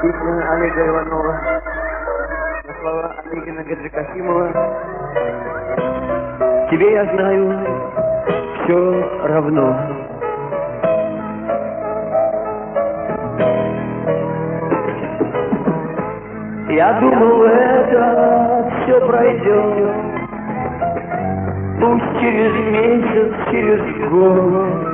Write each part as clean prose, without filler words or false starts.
Песня Олега Иванова на слова Онегина Гаджикасимова. Тебе, я знаю, все равно. Я думал, это все пройдет, пусть через месяц, через год.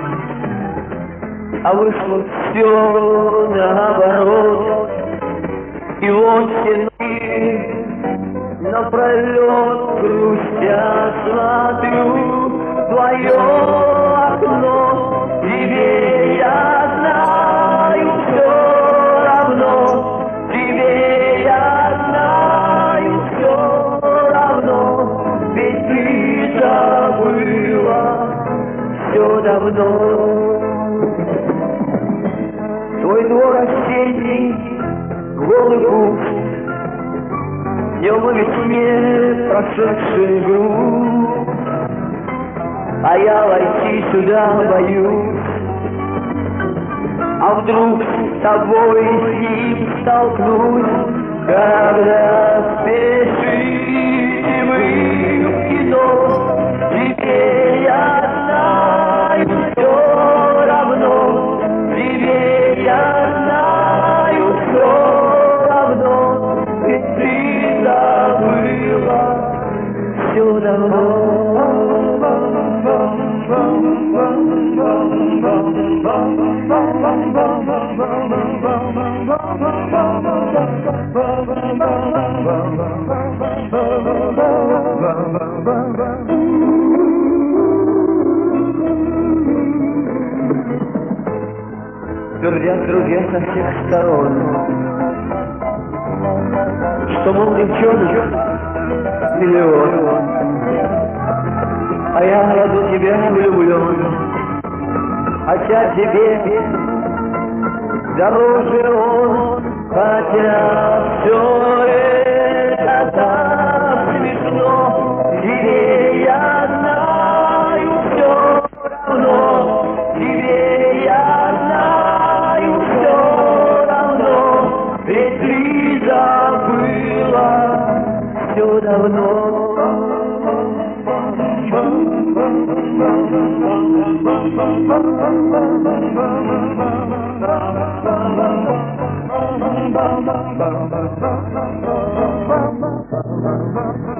А вышло все наоборот. И вот стены напролет грустя, смотрю в твое окно. Тебе, я знаю, все равно. Тебе, я знаю, все равно. Ведь ты забыла все давно. Твой двор осенний, голый куст, днем и весне прошедший груз, а я войти сюда боюсь. А вдруг с тобой с ним столкнусь, когда спешите вы в кино. Теперь я знаю, все равно. Тебе я знаю, все равно. Ведь ты забыла все давно. Твердят друзья со всех сторон, что, мол, девчонок миллион, а я ради тебя влюблен. Хотя тебе дороже он, хотя все это так смешно. Тебе я знаю все равно. Тебе я знаю все равно. Ведь ты забыла все давно. Bum bum bum bum bum bum bum bum bum bum bum bum.